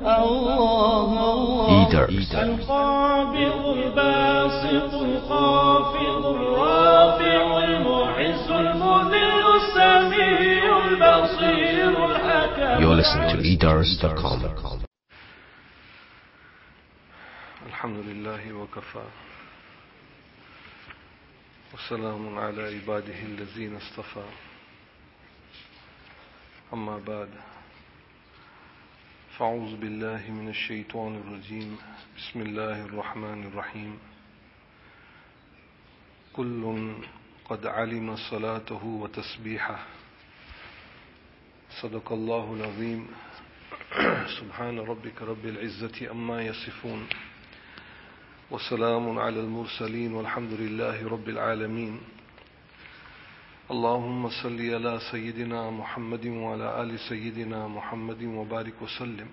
Eaters. القابض الباسط الخافض الرافع المعز المذل السميع البصير الحكم. You're listening to eaters.com. الحمد لله وكفى وسلام على عباده الذين اصطفى أما بعد فأعوذ بالله من الشيطان الرجيم بسم الله الرحمن الرحيم كل قد علم صلاته وتسبيحه صدق الله العظيم سبحان ربك رب العزة أما يصفون وسلام على المرسلين والحمد لله رب العالمين اللهم صل على سيدنا محمد وعلى آل سيدنا محمد وبارك وسلم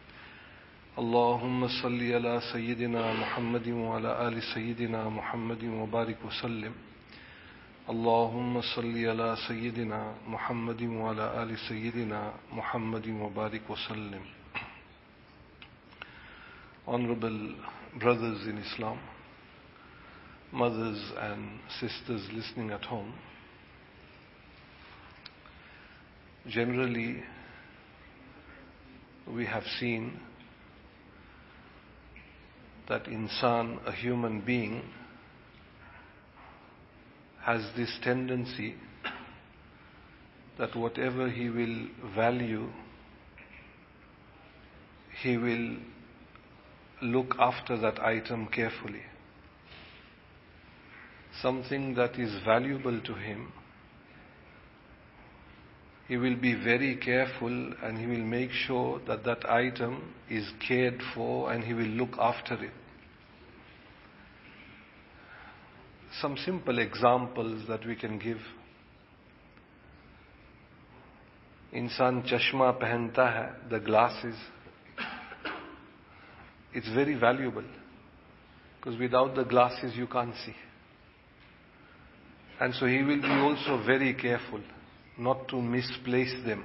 اللهم صل على سيدنا محمد وعلى آل سيدنا محمد وبارك وسلم اللهم صل على سيدنا محمد وعلى آل سيدنا محمد وبارك وسلم. Honorable brothers in Islam, mothers and sisters listening at home, generally we have seen that insan, a human being, has this tendency that whatever he will value, he will look after that item carefully. Something that is valuable to him, he will be very careful and he will make sure that that item is cared for and he will look after it. Some simple examples that we can give. Insan chashma pehanta hai, the glasses. It's very valuable because without the glasses you can't see. And so he will be also very careful not to misplace them,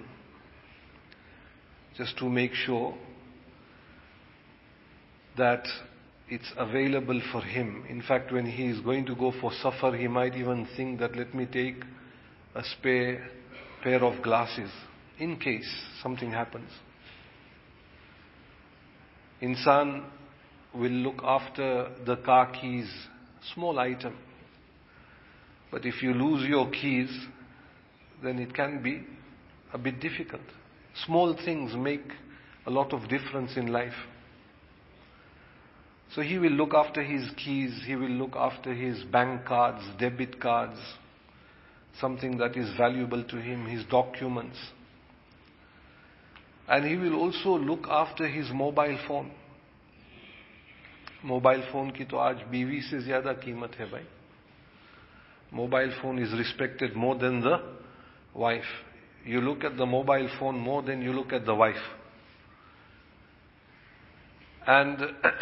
just to make sure that it's available for him. In fact, when he is going to go for safar, he might even think that let me take a spare pair of glasses in case something happens. Insan will look after the car keys, small item. But if you lose your keys, then it can be a bit difficult. Small things make a lot of difference in life. So he will look after his keys, he will look after his bank cards, debit cards, something that is valuable to him, his documents. And he will also look after his mobile phone. Mobile phone की तो आज बीवी से ज़्यादा कीमत है भाई. Mobile phone is respected more than the wife. You look at the mobile phone more than you look at the wife. And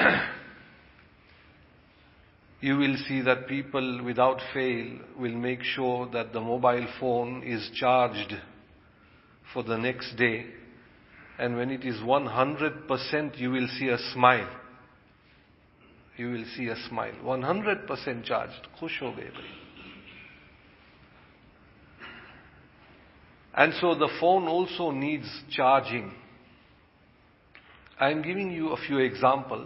you will see that people without fail will make sure that the mobile phone is charged for the next day. And when it is 100%, you will see a smile. You will see a smile. 100% charged. Khush ho gaye bhai. And so the phone also needs charging. I am giving you a few examples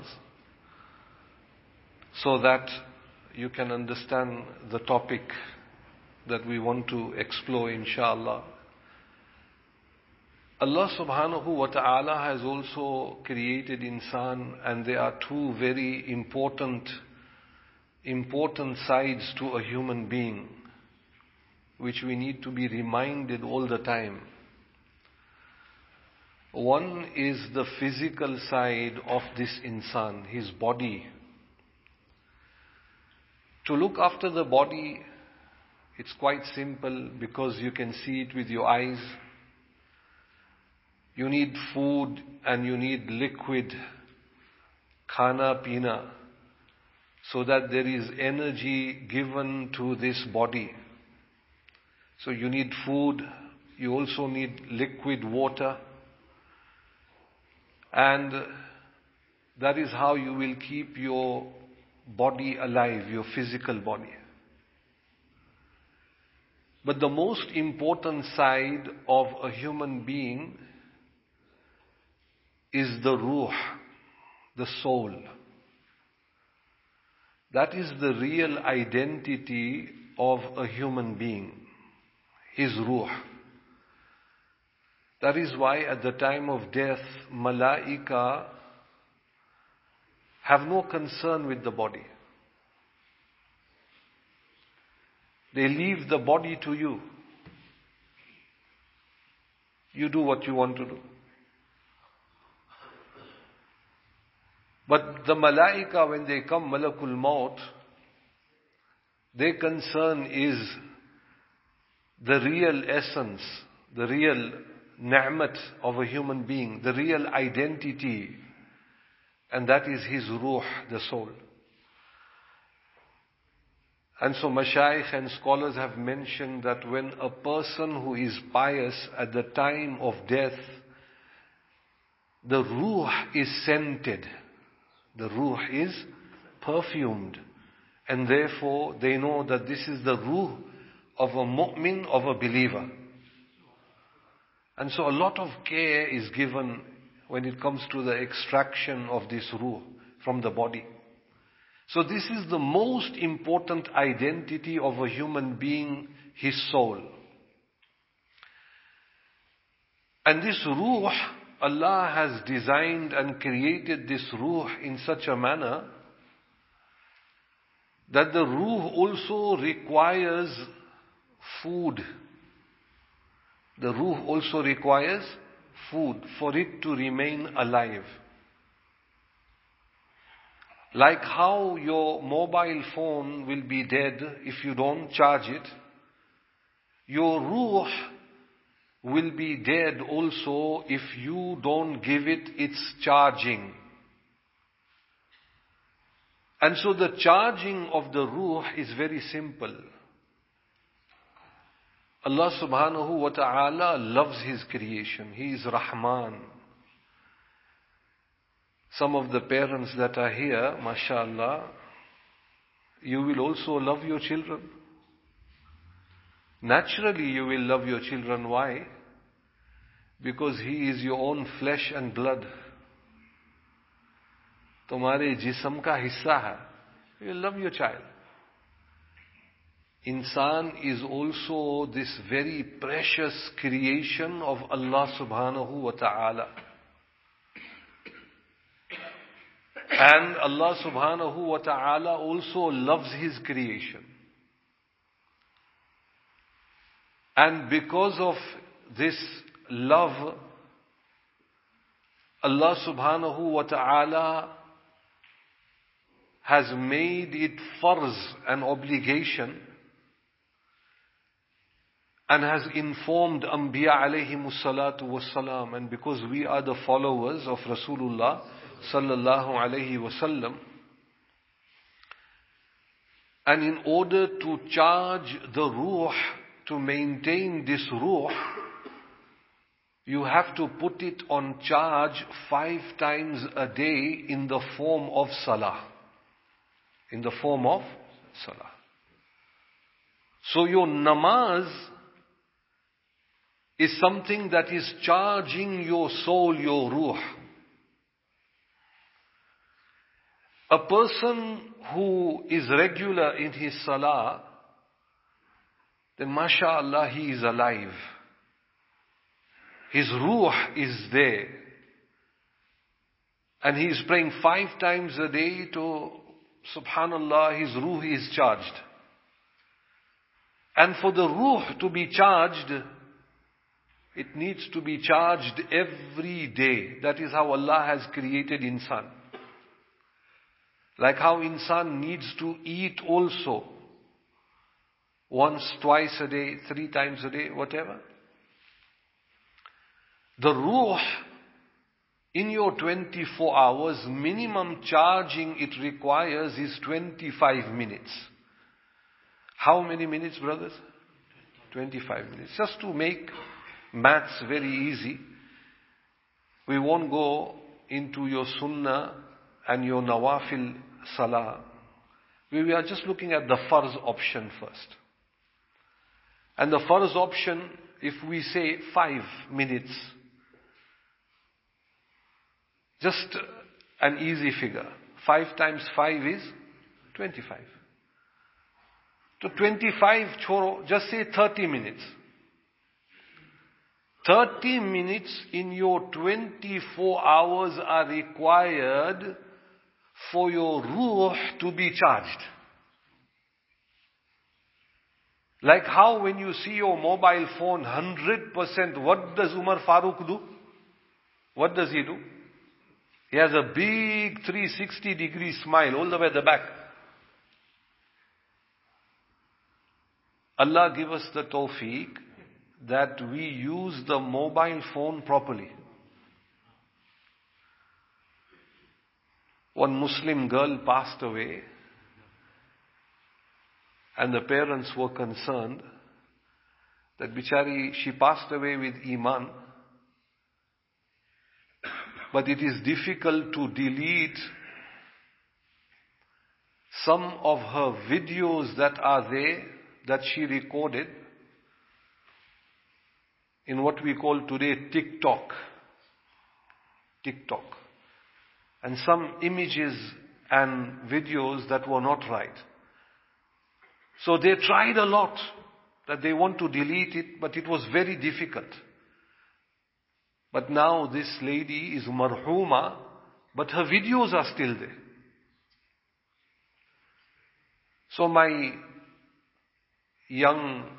so that you can understand the topic that we want to explore, inshallah. Allah subhanahu wa ta'ala has also created insan, and there are two very important sides to a human being which we need to be reminded all the time. One is the physical side of this insan, his body. To look after the body, it's quite simple because you can see it with your eyes. You need food and you need liquid, khana pina, so that there is energy given to this body. So you need food, you also need liquid water. And that is how you will keep your body alive, your physical body. But the most important side of a human being is the ruh, the soul. That is the real identity of a human being, his ruh. That is why at the time of death, malaika have no concern with the body. They leave the body to you. You do what you want to do. But the malaika, when they come, Malakul Maut, their concern is the real essence, the real ni'mat of a human being, the real identity, and that is his ruh, the soul. And so Mashayikh and scholars have mentioned that when a person who is pious at the time of death, the ruh is scented, the ruh is perfumed, and therefore they know that this is the ruh of a mu'min, of a believer. And so a lot of care is given when it comes to the extraction of this ruh from the body. So this is the most important identity of a human being, his soul. And this ruh, Allah has designed and created this ruh in such a manner that the ruh also requires food. The ruh also requires food for it to remain alive. Like how your mobile phone will be dead if you don't charge it, your ruh will be dead also if you don't give it its charging. And so the charging of the ruh is very simple. Allah subhanahu wa ta'ala loves His creation. He is Rahman. Some of the parents that are here, mashallah, you will also love your children. Naturally you will love your children. Why? Because he is your own flesh and blood. तुम्हारे जिस्म का हिस्सा है. You will love your child. Insan is also this very precious creation of Allah subhanahu wa ta'ala. And Allah subhanahu wa ta'ala also loves His creation. And because of this love, Allah subhanahu wa ta'ala has made it farz, an obligation, and has informed Anbiya alayhimus salatu wassalam. And because we are the followers of Rasulullah sallallahu alayhi wasallam, and in order to charge the ruh, to maintain this ruh, you have to put it on charge 5 times a day in the form of salah. In the form of salah. So your namaz is something that is charging your soul, your ruh. A person who is regular in his salah, then mashallah, he is alive. His ruh is there. And he is praying 5 times a day to, subhanallah, his ruh is charged. And for the ruh to be charged, it needs to be charged every day. That is how Allah has created insan. Like how insan needs to eat also. Once, twice a day, 3 times a day, whatever. The ruh, in your 24 hours, minimum charging it requires is 25 minutes. How many minutes, brothers? 25 minutes. Just to make maths very easy, we won't go into your sunnah and your nawafil salah, we are just looking at the farz option first. And the farz option, if we say 5 minutes, just an easy figure. 5 times 5 is 25. So 25 choro, just say 30 minutes. 30 minutes in your 24 hours are required for your ruh to be charged. Like how when you see your mobile phone 100%, what does Umar Farooq do? What does he do? He has a big 360-degree smile all the way at the back. Allah give us the tawfiq that we use the mobile phone properly. One Muslim girl passed away, and the parents were concerned that bichari, she passed away with Iman, but it is difficult to delete some of her videos that are there, that she recorded in what we call today TikTok. And some images and videos that were not right. So they tried a lot that they want to delete it, but it was very difficult. But now this lady is marhuma, but her videos are still there. So my young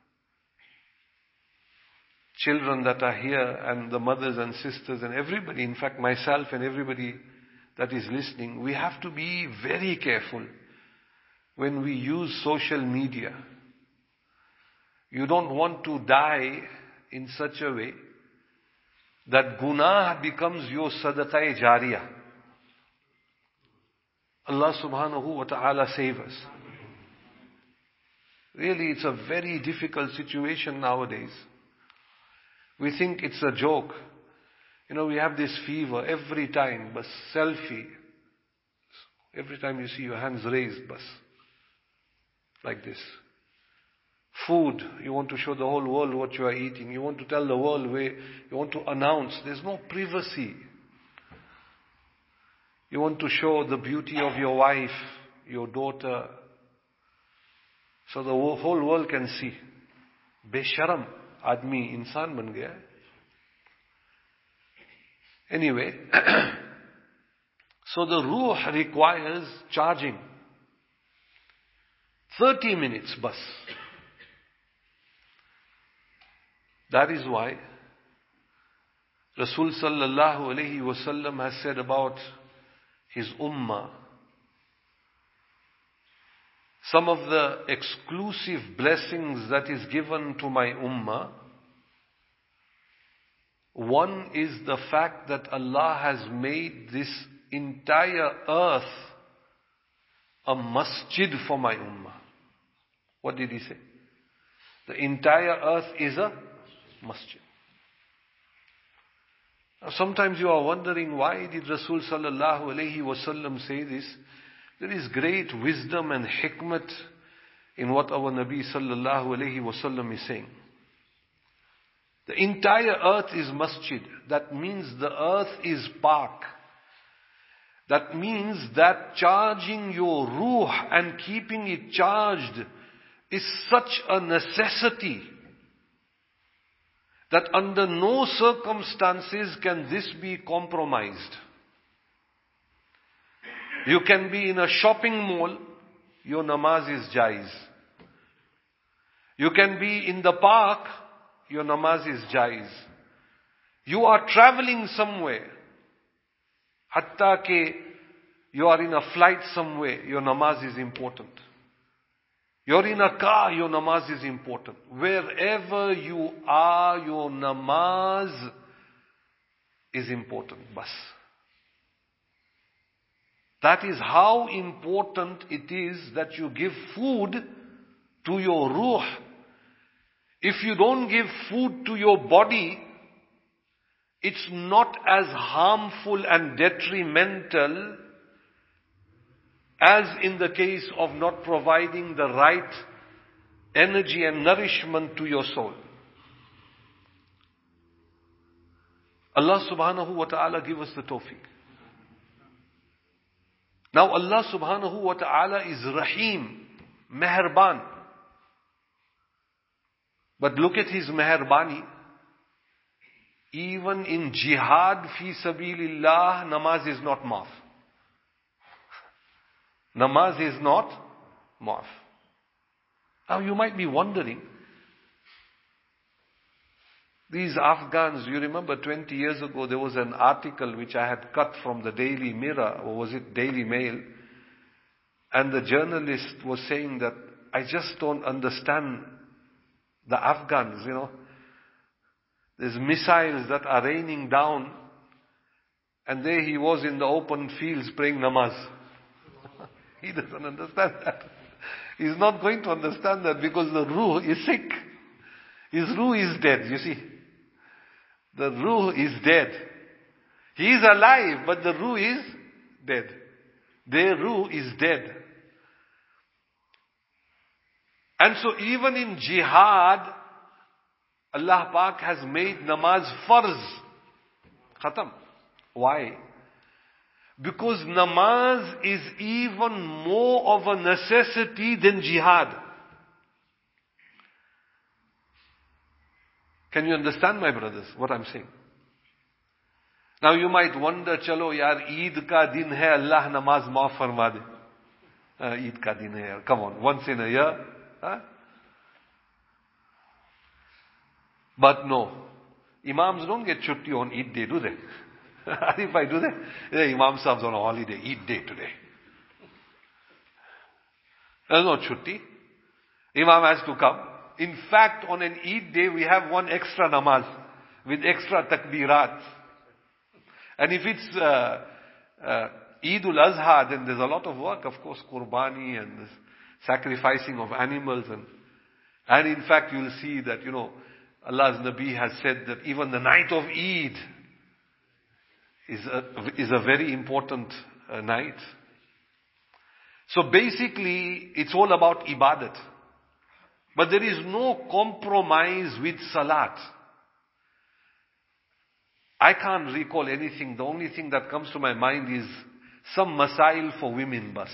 children that are here, and the mothers and sisters and everybody, in fact myself and everybody that is listening, we have to be very careful when we use social media. You don't want to die in such a way that gunah becomes your sadaqah jariyah. Allah subhanahu wa ta'ala save us. Really, it's a very difficult situation nowadays. We think it's a joke. We have this fever every time, bas selfie. Every time you see your hands raised, bas. Like this. Food, you want to show the whole world what you are eating. You want to tell the world where, you want to announce. There's no privacy. You want to show the beauty of your wife, your daughter, so the whole world can see. Besharam. Admi insan ban gaya. Anyway, so the ruh requires charging. 30 minutes bas. That is why Rasul sallallahu alayhi wasallam has said about his ummah, some of the exclusive blessings that is given to my ummah. One is the fact that Allah has made this entire earth a masjid for my ummah. What did he say? The entire earth is a masjid. Now sometimes you are wondering, why did Rasul sallallahu alayhi wasallam say this? There is great wisdom and hikmat in what our Nabi sallallahu alayhi wasallam is saying. The entire earth is masjid. That means the earth is park. That means that charging your ruh and keeping it charged is such a necessity that under no circumstances can this be compromised. You can be in a shopping mall, your namaz is jaiz. You can be in the park, your namaz is jaiz. You are traveling somewhere, hatta ke you are in a flight somewhere, your namaz is important. You're in a car, your namaz is important. Wherever you are, your namaz is important. Bas. That is how important it is that you give food to your ruh. If you don't give food to your body, it's not as harmful and detrimental as in the case of not providing the right energy and nourishment to your soul. Allah subhanahu wa ta'ala give us the tawfiq. Now Allah subhanahu wa ta'ala is Rahim, Meherban. But look at His Meherbani. Even in jihad fi sabilillah, namaz is not maaf. Namaz is not maaf. Now you might be wondering, these Afghans, you remember 20 years ago there was an article which I had cut from the Daily Mirror, or was it Daily Mail? And the journalist was saying that, I just don't understand the Afghans, There's missiles that are raining down, and there he was in the open fields praying namaz. He doesn't understand that. He's not going to understand that because the ruh is sick. His ruh is dead, you see. The ruh is dead. He is alive, but the ruh is dead. Their ruh is dead. And so even in jihad, Allah Pak has made namaz farz. Khatam. Why? Because namaz is even more of a necessity than jihad. Can you understand, my brothers, what I'm saying? Now you might wonder, chalo yaar, Eid ka din hai, Allah namaz maaf farma de. Eid ka din hai, come on, once in a year. Huh? But no, Imams don't get chutti on Eid day, do they? If I do that, the Imam Sahib's on a holiday, Eid day today. There's no chutti. Imam has to come. In fact, on an Eid day, we have one extra namaz with extra takbirat. And if it's Eidul Azha, then there's a lot of work, of course, qurbani and sacrificing of animals. And in fact, you'll see that, Allah's Nabi has said that even the night of Eid is a very important night. So basically, it's all about ibadat. But there is no compromise with salat. I can't recall anything. The only thing that comes to my mind is some masail for women bas.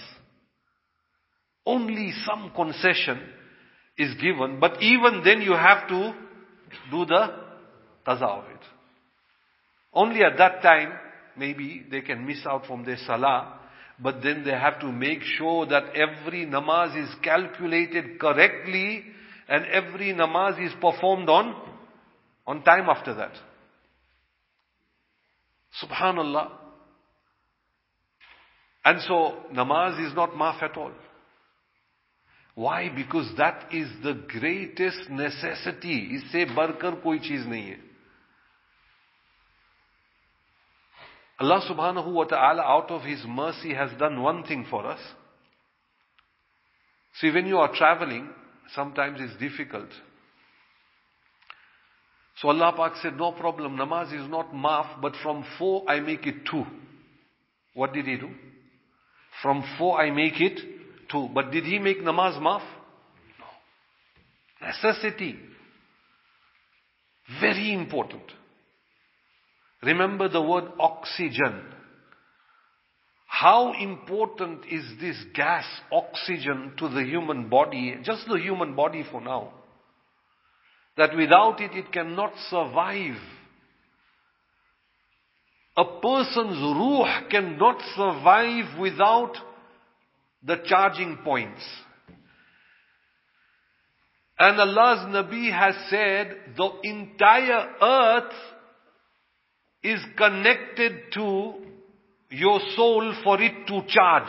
Only some concession is given, but even then you have to do the qaza of it. Only at that time, maybe they can miss out from their salah, but then they have to make sure that every namaz is calculated correctly and every namaz is performed on time after that. Subhanallah. And so, namaz is not maaf at all. Why? Because that is the greatest necessity. Isse barkar koi cheez nahi hai. Allah subhanahu wa ta'ala out of His mercy has done one thing for us. See, when you are traveling, sometimes it's difficult. So Allah Pak said, no problem, namaz is not maaf, but from 4 I make it 2. What did He do? From 4 I make it 2. But did He make namaz maaf? No. Necessity. Very important. Remember the word oxygen. How important is this gas, oxygen, to the human body, just the human body for now? That without it, it cannot survive. A person's ruh cannot survive without the charging points. And Allah's Nabi has said, the entire earth is connected to your soul for it to charge.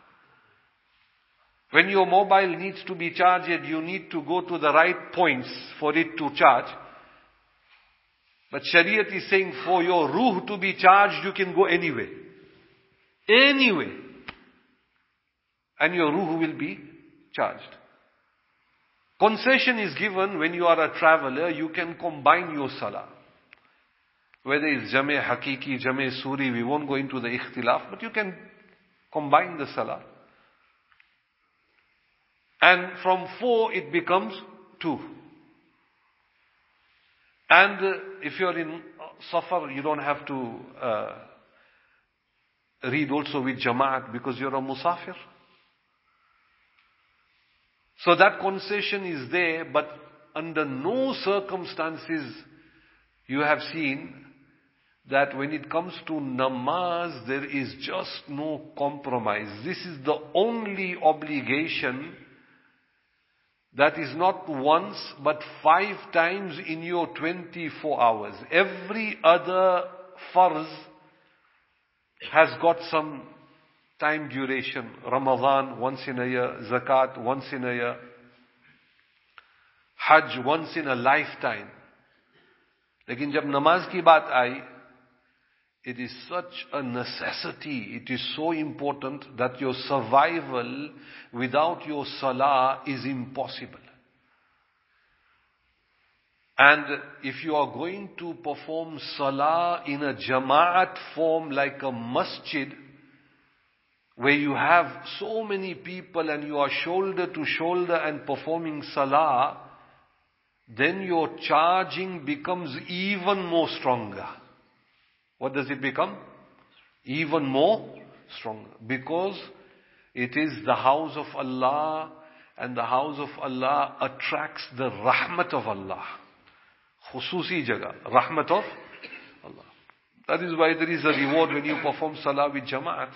When your mobile needs to be charged, you need to go to the right points for it to charge. But Shariat is saying for your ruh to be charged, you can go anywhere. Anywhere. And your ruh will be charged. Concession is given when you are a traveler, you can combine your salah. Whether it's Jame Hakiki, Jame Suri, we won't go into the ikhtilaf, but you can combine the salah. And from 4 it becomes 2. And if you're in Safar, you don't have to read also with Jama'at because you're a Musafir. So that concession is there, but under no circumstances you have seen that when it comes to namaz, there is just no compromise. This is the only obligation that is not once, but 5 times in your 24 hours. Every other farz has got some time duration. Ramadan once in a year, Zakat once in a year, Hajj once in a lifetime. Lekin jab namaz ki baat aayi, it is such a necessity, it is so important that your survival without your salah is impossible. And if you are going to perform salah in a jama'at form like a masjid, where you have so many people and you are shoulder to shoulder and performing salah, then your charging becomes even more stronger. What does it become? Even more stronger. Because it is the house of Allah, and the house of Allah attracts the rahmat of Allah. Khususi jaga, rahmat of Allah. That is why there is a reward when you perform salah with jama'at.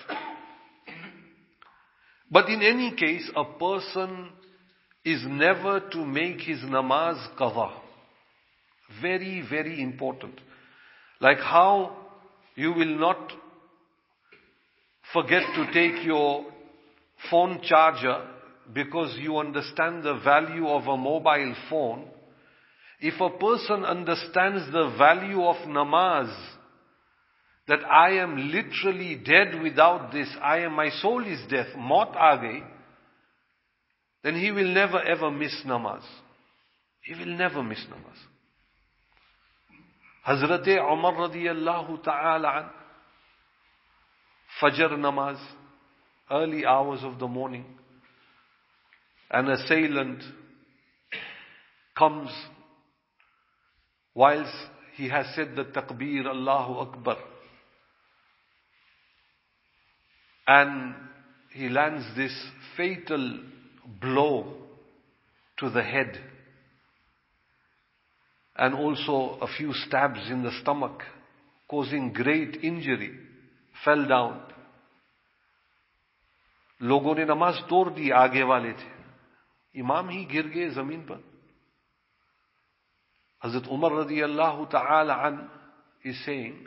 But in any case, a person is never to make his namaz qadha. Very, very important. Like how you will not forget to take your phone charger because you understand the value of a mobile phone. If a person understands the value of namaz, that I am literally dead without this, my soul is death, maut aa gayi, then he will never ever miss namaz. He will never miss namaz. Hazrat Umar radiyallahu ta'ala an, Fajr namaz, early hours of the morning, an assailant comes whilst he has said the takbir, Allahu Akbar, and he lands this fatal blow to the head, and also a few stabs in the stomach, causing great injury, fell down. लोगों ने नमाज तोड़ दी, आगे वाले थे, इमाम ही गिर गए जमीन पर. Hazrat Umar radiyallahu ta'ala an is saying,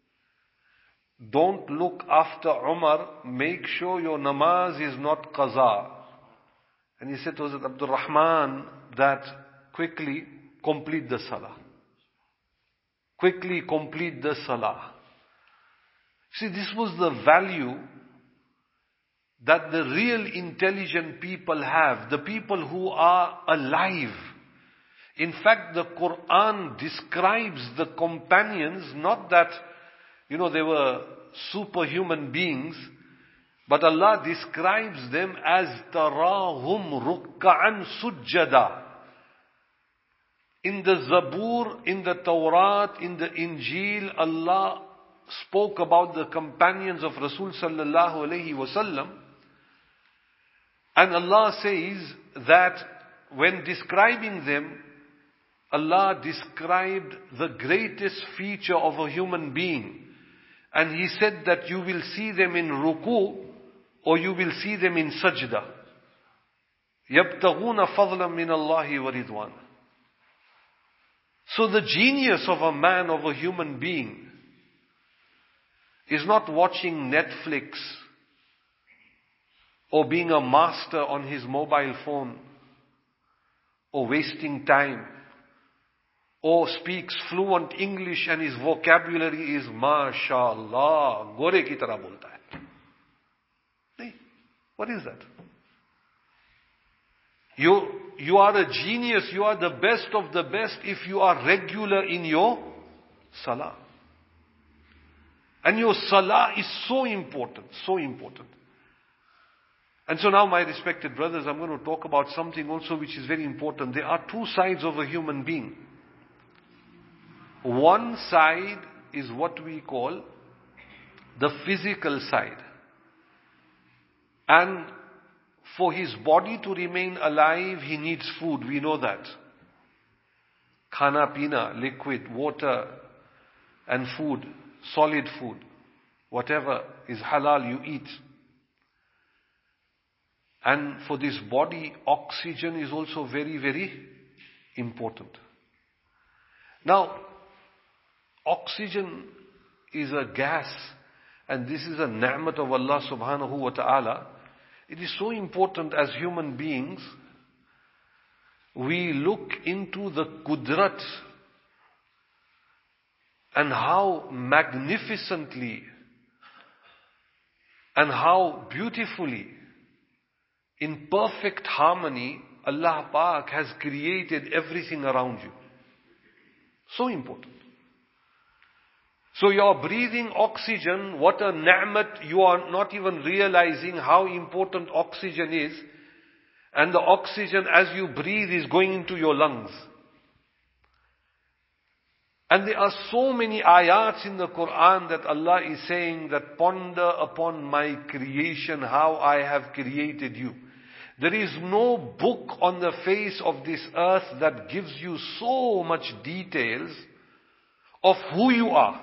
don't look after Umar, make sure your namaz is not qaza. And he said to Hazrat Abdul Rahman that quickly complete the salah. Quickly complete the salah. See, this was the value that the real intelligent people have, the people who are alive. In fact, the Quran describes the companions, not that, they were superhuman beings, but Allah describes them as tarahum rukka'an sujjada. In the Zabur, in the Tawrat, in the Injil, Allah spoke about the companions of Rasul sallallahu alayhi wasallam. And Allah says that when describing them, Allah described the greatest feature of a human being. And He said that you will see them in ruku or you will see them in sajda. يَبْتَغُونَ فَضْلًا مِنَ اللَّهِ وَرِضْوَانًا. So the genius of a man, of a human being, is not watching Netflix or being a master on his mobile phone or wasting time, or speaks fluent English and his vocabulary is MashaAllah, gore ki tarah bolta hai. What is that? You are a genius, you are the best of the best if you are regular in your salah. And your salah is so important, so important. And so now, my respected brothers, I'm going to talk about something also which is very important. There are two sides of a human being. One side is what we call the physical side. And for his body to remain alive, he needs food. We know that. Khana pina, liquid, water, and food, solid food. Whatever is halal, you eat. And for this body, oxygen is also very, very important. Now, oxygen is a gas, and this is a ni'mat of Allah subhanahu wa ta'ala. It is so important as human beings, we look into the qudrat and how magnificently and how beautifully, in perfect harmony, Allah Pak has created everything around you. So important. So you're breathing oxygen, what a ni'mat, you are not even realizing how important oxygen is. And the oxygen as you breathe is going into your lungs. And there are so many ayats in the Quran that Allah is saying that ponder upon my creation, how I have created you. There is no book on the face of this earth that gives you so much details of who you are,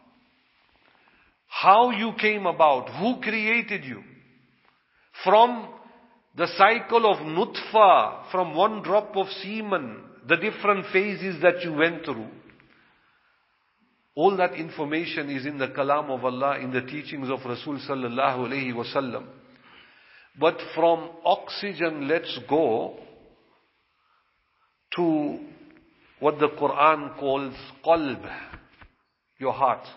how you came about, who created you. From the cycle of nutfa, from one drop of semen, the different phases that you went through. All that information is in the kalam of Allah, in the teachings of Rasul sallallahu alayhi wasallam. But from oxygen, let's go to what the Quran calls qalb, your heart.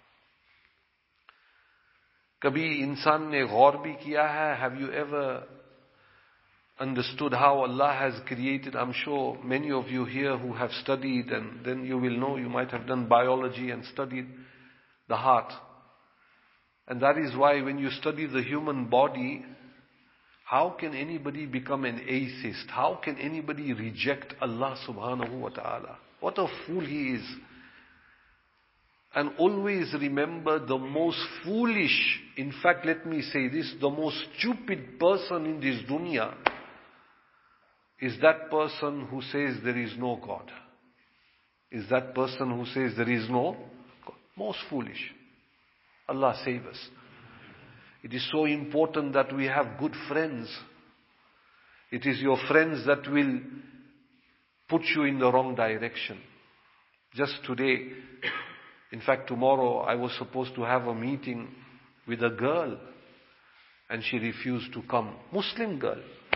Kabhi insan ne ghaur bhi kiya hai? Have you ever understood how Allah has created? I'm sure many of you here who have studied, and then you will know, you might have done biology and studied the heart. And that is why when you study the human body, how can anybody become an atheist? How can anybody reject Allah subhanahu wa ta'ala? What a fool he is. And always remember, the most foolish, in fact let me say this, the most stupid person in this dunya is that person who says there is no God. Is that person who says there is no God. Most foolish. Allah save us. It is so important that we have good friends. It is your friends that will put you in the wrong direction. Just today, in fact tomorrow, I was supposed to have a meeting with a girl, and she refused to come. Muslim girl.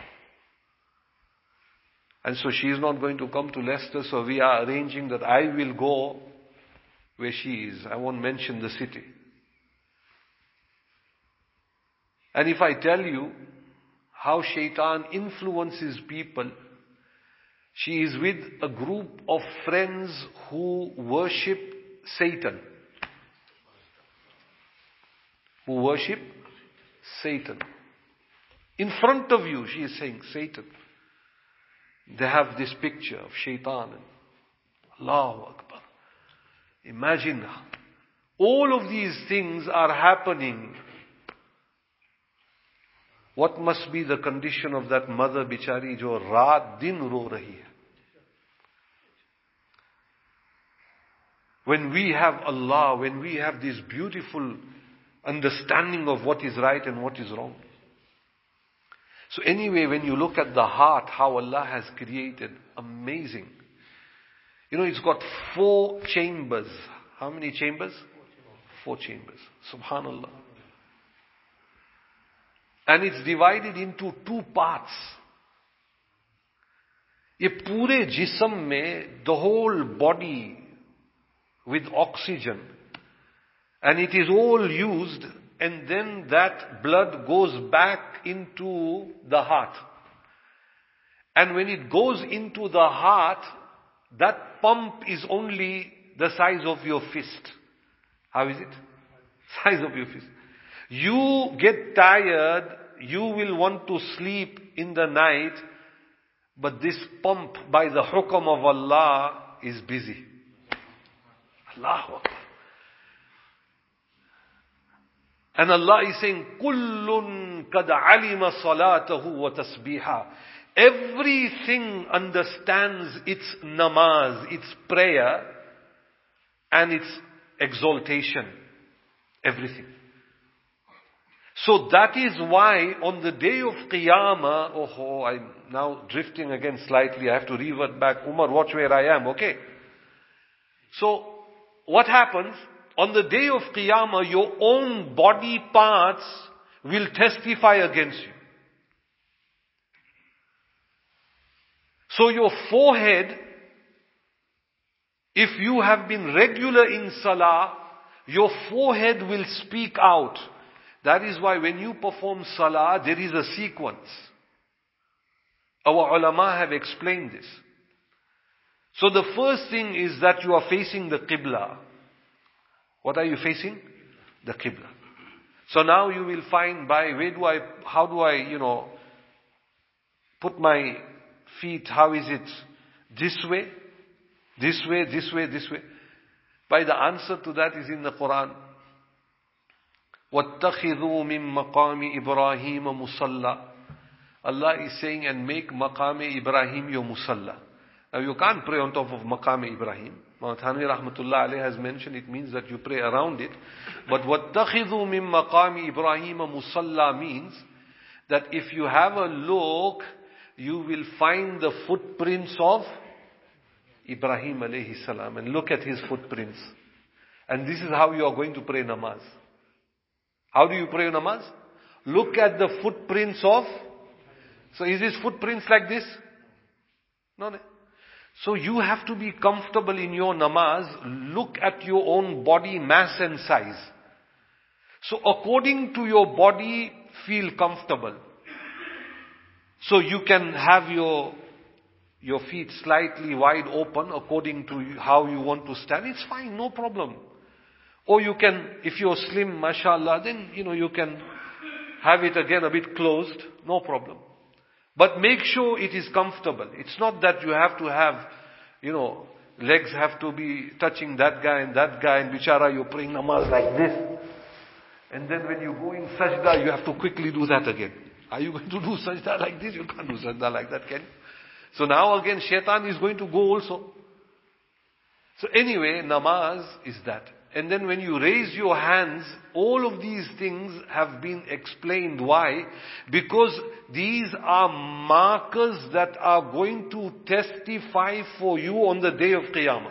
And so she is not going to come to Leicester, so we are arranging that I will go where she is. I won't mention the city. And if I tell you how shaitan influences people, she is with a group of friends who worship Satan. Who worship Satan. In front of you, she is saying Satan. They have this picture of shaitan. Allahu Akbar. Imagine, all of these things are happening. What must be the condition of that mother bichari jo raat din ro rahi hai? When we have Allah, when we have this beautiful understanding of what is right and what is wrong. So anyway, when you look at the heart, how Allah has created, amazing. You know, it's got 4 chambers. How many chambers? 4 chambers. Subhanallah. And it's divided into 2 parts. Ye pure jism mein, the whole body with oxygen, and it is all used, and then that blood goes back into the heart. And when it goes into the heart, that pump is only the size of your fist. How is it? Size of your fist. You get tired, you will want to sleep in the night, but this pump by the hukam of Allah is busy. Allahu Akbar. And Allah is saying, Kullun kad alima salatahu wa tasbiha. Everything understands its namaz, its prayer, and its exaltation. Everything. So that is why on the day of Qiyamah, I'm now drifting again slightly, I have to revert back. Umar, watch where I am, okay? So, what happens? On the day of Qiyamah, your own body parts will testify against you. So your forehead, if you have been regular in salah, your forehead will speak out. That is why when you perform salah, there is a sequence. Our ulama have explained this. So the first thing is that you are facing the Qibla. What are you facing? The Qibla. So now you will find how do I, put my feet, how is it? This way, this way, this way, this way. By the answer to that is in the Quran. وَاتَّخِذُوا مِن مَقَامِ إِبْرَاهِيمَ مُصَلَّى. Allah is saying, and make Maqam Ibrahim your musalla. Now you can't pray on top of Maqam Ibrahim. Mawlana Thanvi Rahmatullah Alayhi has mentioned it means that you pray around it. But وَاتَّخِذُوا مِن مَقَامِ إِبْرَاهِيمَ مُصَلَّى means that if you have a look, you will find the footprints of Ibrahim alayhi salam, and look at his footprints. And this is how you are going to pray namaz. How do you pray namaz? Look at the footprints of... So is his footprints like this? No. So you have to be comfortable in your namaz. Look at your own body mass and size. So according to your body, feel comfortable. So you can have your feet slightly wide open according to how you want to stand. It's fine, no problem. Or you can, if you're slim, mashallah, then, you can have it again a bit closed, no problem. But make sure it is comfortable. It's not that you have to have, legs have to be touching that guy, and bichara, you're praying namaz like this. And then when you go in sajda, you have to quickly do that again. Are you going to do sajda like this? You can't do sajda like that, can you? So now again, shaitan is going to go also. So anyway, namaz is that. And then when you raise your hands, all of these things have been explained. Why? Because these are markers that are going to testify for you on the day of Qiyamah.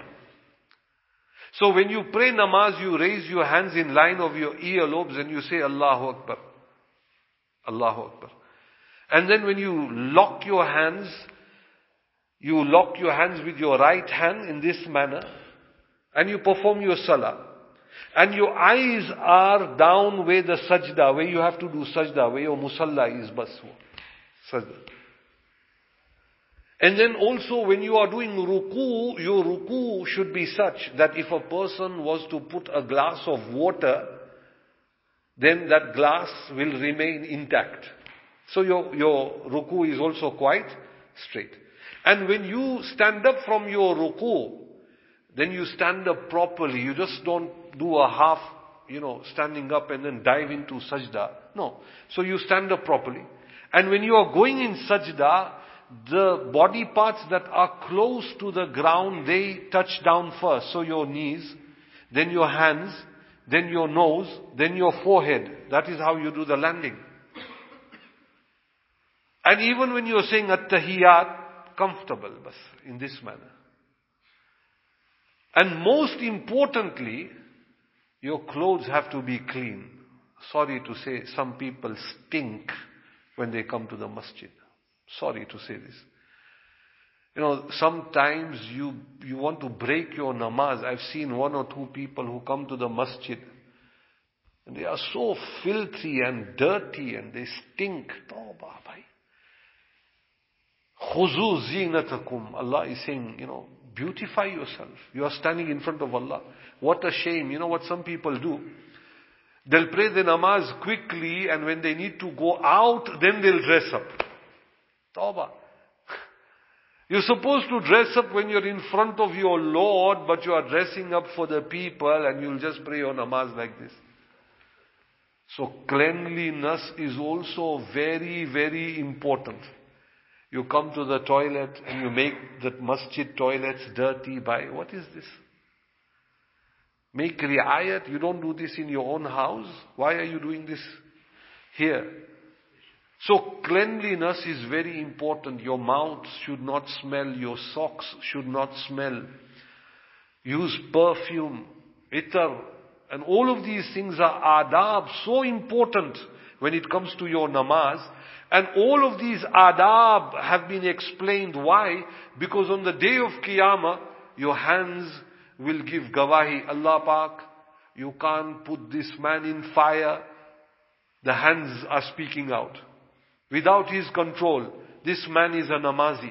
So when you pray namaz, you raise your hands in line of your earlobes and you say Allahu Akbar. Allahu Akbar. And then when you lock your hands with your right hand in this manner, and you perform your salah. And your eyes are down where the sajda, where you have to do sajda, where your musalla is baswa. Sajda. And then also when you are doing ruku, your ruku should be such that if a person was to put a glass of water, then that glass will remain intact. So your ruku is also quite straight. And when you stand up from your ruku, then you stand up properly. You just don't do a half, standing up and then dive into sajda. No. So you stand up properly. And when you are going in sajda, the body parts that are close to the ground, they touch down first. So your knees, then your hands, then your nose, then your forehead. That is how you do the landing. And even when you are saying at-tahiyyat, comfortable, bas, in this manner. And most importantly, your clothes have to be clean. Sorry to say, some people stink when they come to the masjid. Sorry to say this. Sometimes you want to break your namaz. I've seen one or two people who come to the masjid and they are so filthy and dirty and they stink. Tawbah, bhai. Khuzu zinatakum. Allah is saying, beautify yourself. You are standing in front of Allah. What a shame. You know what some people do? They'll pray the namaz quickly, and when they need to go out, then they'll dress up. Tawbah. You're supposed to dress up when you're in front of your Lord, but you are dressing up for the people, and you'll just pray your namaz like this. So cleanliness is also very, very important. You come to the toilet and you make the masjid toilets dirty by, what is this? Make riayat. You don't do this in your own house. Why are you doing this here? So cleanliness is very important. Your mouth should not smell. Your socks should not smell. Use perfume, itar. And all of these things are adab, so important when it comes to your namaz. And all of these adab have been explained. Why? Because on the day of Qiyamah, your hands will give gawahi. Allah Pak, you can't put this man in fire. The hands are speaking out. Without his control, this man is a namazi.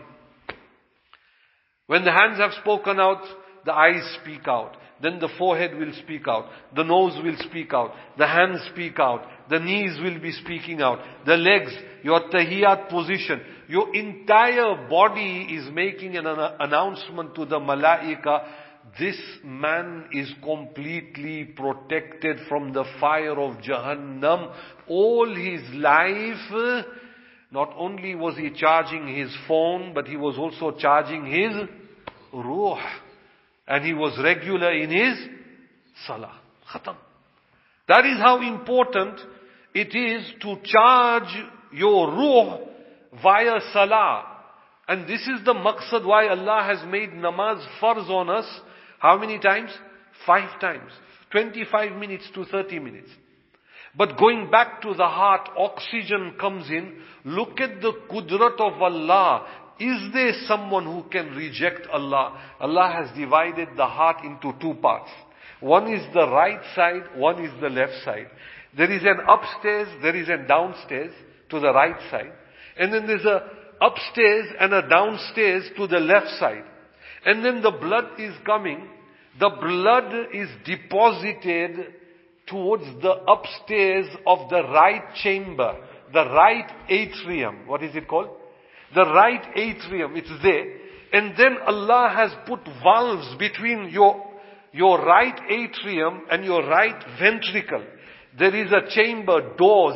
When the hands have spoken out, the eyes speak out. Then the forehead will speak out. The nose will speak out. The hands speak out. The knees will be speaking out. The legs, your tahiyyat position. Your entire body is making an announcement to the malaika. This man is completely protected from the fire of Jahannam. All his life, not only was he charging his phone, but he was also charging his ruh. And he was regular in his salah. Khatam. That is how important it is to charge your ruh via salah. And this is the maqsad why Allah has made namaz farz on us. How many times? 5 times. 25 minutes to 30 minutes. But going back to the heart, oxygen comes in. Look at the qudrat of Allah. Is there someone who can reject Allah? Allah has divided the heart into 2 parts. One is the right side, one is the left side. There is an upstairs, there is a downstairs to the right side. And then there's a upstairs and a downstairs to the left side. And then the blood is coming. The blood is deposited towards the upstairs of the right chamber, the right atrium. What is it called? The right atrium, it's there. And then Allah has put valves between your right atrium and your right ventricle. There is a chamber, doors.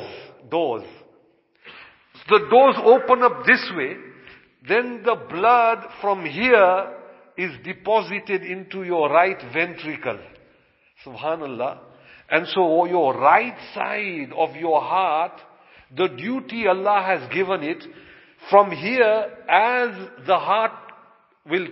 The doors open up this way. Then the blood from here is deposited into your right ventricle. Subhanallah. And so your right side of your heart, the duty Allah has given it, from here, as the heart will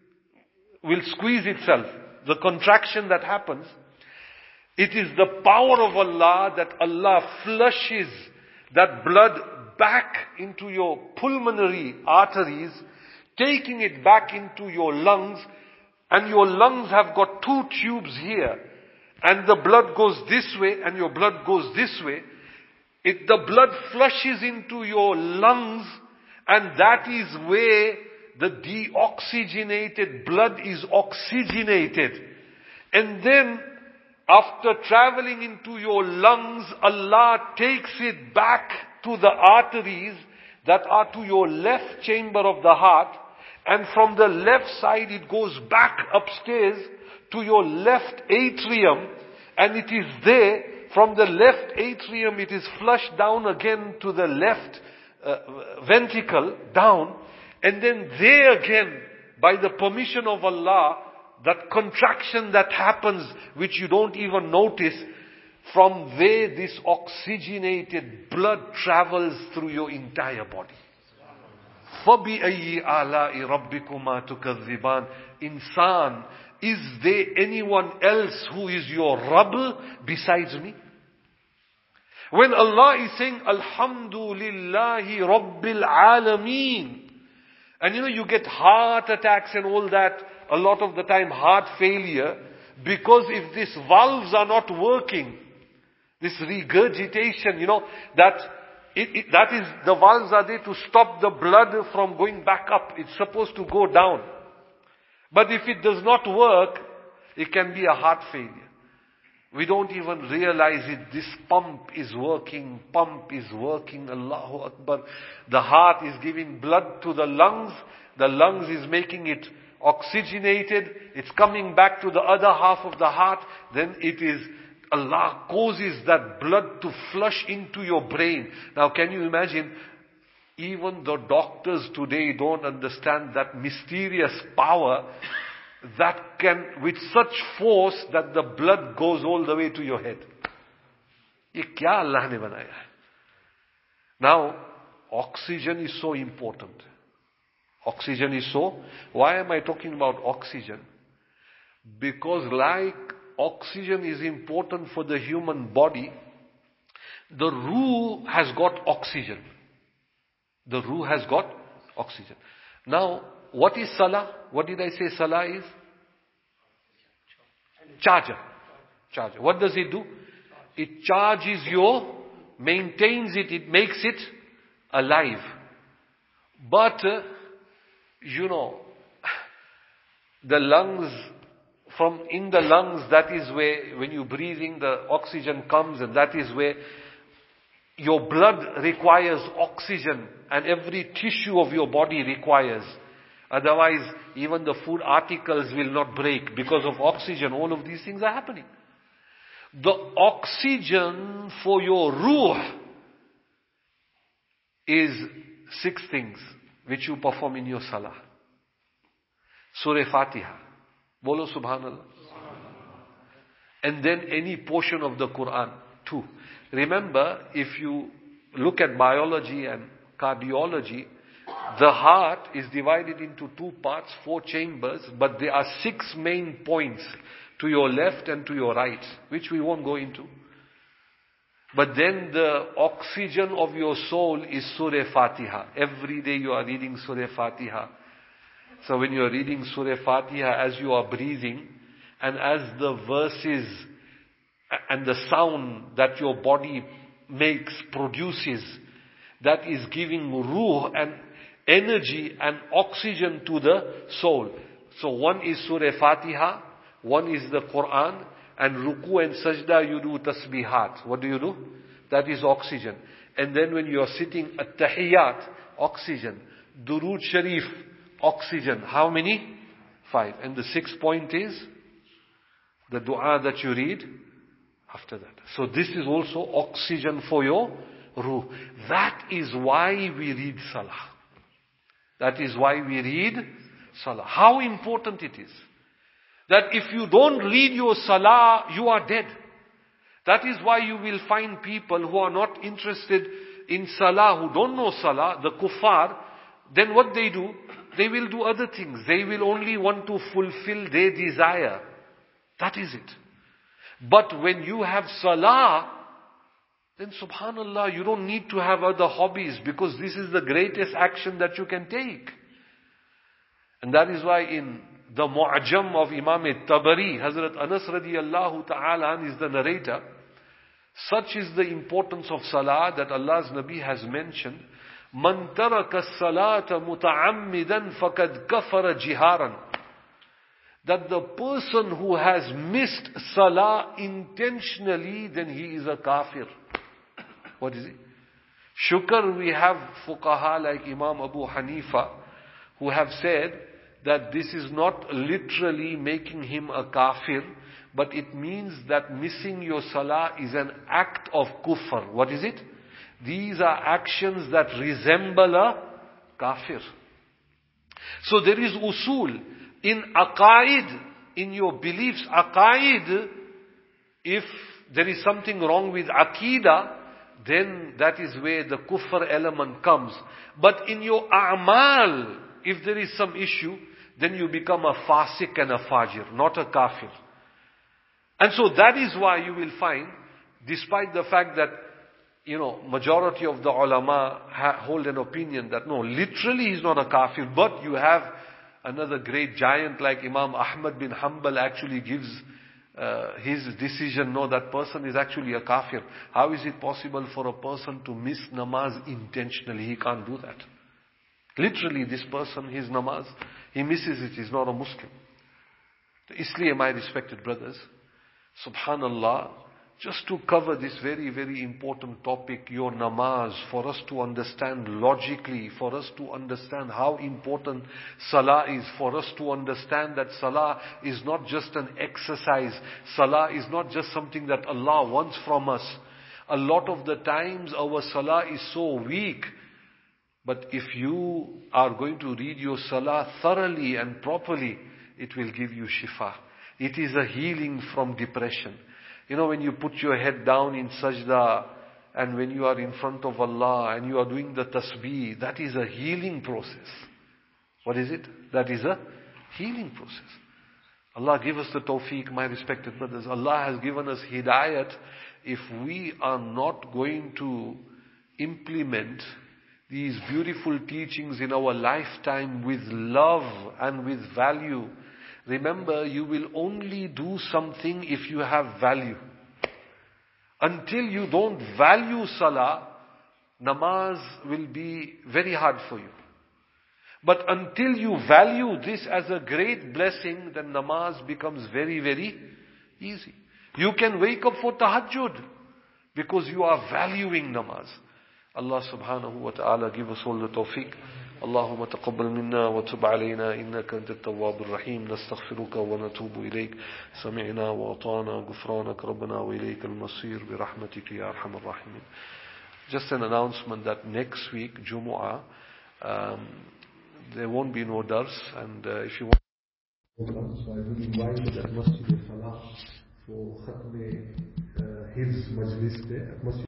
squeeze itself, the contraction that happens, it is the power of Allah that Allah flushes that blood back into your pulmonary arteries, taking it back into your lungs, and your lungs have got 2 tubes here, and the blood goes this way, and your blood goes this way. The blood flushes into your lungs, and that is where the deoxygenated blood is oxygenated. And then, after traveling into your lungs, Allah takes it back to the arteries that are to your left chamber of the heart. And from the left side, it goes back upstairs to your left atrium. And it is there, from the left atrium, it is flushed down again to the left ventricle, down. And then there again, by the permission of Allah, that contraction that happens, which you don't even notice, from there this oxygenated blood travels through your entire body. فَبِأَيِّ آلَاءِ رَبِّكُمَا تُكَذِّبَانِ Insan, is there anyone else who is your Rabb besides me? When Allah is saying, Alhamdulillahi Rabbil Alameen, and you get heart attacks and all that, a lot of the time heart failure, because if these valves are not working, this regurgitation, that is, the valves are there to stop the blood from going back up. It's supposed to go down. But if it does not work, it can be a heart failure. We don't even realize it. This pump is working, Allahu Akbar. The heart is giving blood to the lungs is making it oxygenated, it's coming back to the other half of the heart, then Allah causes that blood to flush into your brain. Now can you imagine, even the doctors today don't understand that mysterious power that can, with such force that the blood goes all the way to your head. Ye kya Allah ne banaya? Now, oxygen is so important. Why am I talking about oxygen? Because like oxygen is important for the human body, the ruh has got oxygen. Now, what is salah? What did I say salah is? Charger. What does it do? It charges maintains it, it makes it alive. But, the lungs, in the lungs, that is where, when you're breathing, the oxygen comes, and that is where your blood requires oxygen, and every tissue of your body requires. Otherwise, even the food articles will not break because of oxygen. All of these things are happening. The oxygen for your ruh is 6 things which you perform in your salah. Surah Fatiha. Bolo Subhanallah. And then any portion of the Quran. 2. Remember, if you look at biology and cardiology, the heart is divided into 2 parts, 4 chambers, but there are 6 main points to your left and to your right, which we won't go into. But then the oxygen of your soul is Surah Fatiha. Every day you are reading Surah Fatiha. So when you are reading Surah Fatiha, as you are breathing, and as the verses and the sound that your body produces, that is giving ruh and energy and oxygen to the soul. So one is Surah Fatiha, one is the Quran, and ruku and sajda you do tasbihat. What do you do? That is oxygen. And then when you are sitting at tahiyyat, oxygen. Durood Sharif, oxygen. How many? 5. And the 6th point is the dua that you read after that. So this is also oxygen for your ruh. That is why we read salah. How important it is. That if you don't read your salah, you are dead. That is why you will find people who are not interested in salah, who don't know salah, the kuffar, then what they do? They will do other things. They will only want to fulfill their desire. That is it. But when you have salah, then subhanallah, you don't need to have other hobbies, because this is the greatest action that you can take. And that is why in the Mu'ajam of Imam Tabari, Hazrat Anas radiyallahu ta'ala is the narrator. Such is the importance of salah that Allah's Nabi has mentioned. Man taraka salata muta'ammidan faqad kafara jiharan. That the person who has missed salah intentionally, then he is a kafir. What is it? Shukr, we have fuqaha like Imam Abu Hanifa who have said that this is not literally making him a kafir, but it means that missing your salah is an act of kufr. What is it? These are actions that resemble a kafir. So there is usul. In aqaid, in your beliefs, aqaid, if there is something wrong with aqidah, then that is where the kufr element comes. But in your a'mal, if there is some issue, then you become a fasik and a fajir, not a kafir. And so that is why you will find, despite the fact that, majority of the ulama hold an opinion that no, literally he's not a kafir, but you have another great giant like Imam Ahmad bin Hanbal actually gives his decision, no, that person is actually a kafir. How is it possible for a person to miss namaz intentionally? He can't do that. Literally, this person, his namaz, he misses it, he's not a Muslim. Isliye, my respected brothers, Subhanallah, just to cover this very, very important topic, your namaz, for us to understand logically, for us to understand how important salah is, for us to understand that salah is not just an exercise, salah is not just something that Allah wants from us. A lot of the times our salah is so weak, but if you are going to read your salah thoroughly and properly, it will give you shifa. It is a healing from depression. You know, when you put your head down in sajda, and when you are in front of Allah, and you are doing the tasbih, that is a healing process. What is it? That is a healing process. Allah give us the tawfiq, my respected brothers. Allah has given us hidayat. If we are not going to implement these beautiful teachings in our lifetime with love and with value, remember, you will only do something if you have value. Until you don't value salah, namaz will be very hard for you. But until you value this as a great blessing, then namaz becomes very, very easy. You can wake up for tahajjud because you are valuing namaz. Allah subhanahu wa ta'ala give us all the tawfiq. اللهم تقبل منا وتب علينا إنك أنت التواب الرحيم نستغفرك ونتوب إليك سمعنا وأطعنا غفرانك ربنا وإليك المصير برحمتك يا أرحم الراحمين. Just an announcement that next week, Jumu'ah, there won't be no dars, and if you want... So I will invite at Masjid al-Falah for Khatme Hifz Majlis there at Masjid